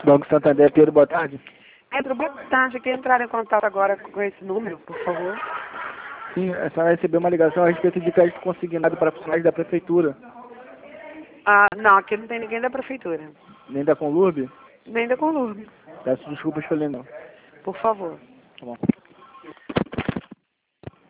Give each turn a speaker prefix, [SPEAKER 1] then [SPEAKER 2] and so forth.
[SPEAKER 1] Banco Santander, Pedro, boa tarde.
[SPEAKER 2] Pedro, boa tarde. Quer entrar em contato agora com esse número, por favor?
[SPEAKER 1] Sim, a senhora recebeu uma ligação a respeito de crédito consignado para funcionários da prefeitura.
[SPEAKER 2] Ah, não, aqui não tem ninguém da prefeitura.
[SPEAKER 1] Nem da Conlurb?
[SPEAKER 2] Nem da Colurbe.
[SPEAKER 1] Peço desculpas pelo não.
[SPEAKER 2] Por favor.
[SPEAKER 1] Tá bom.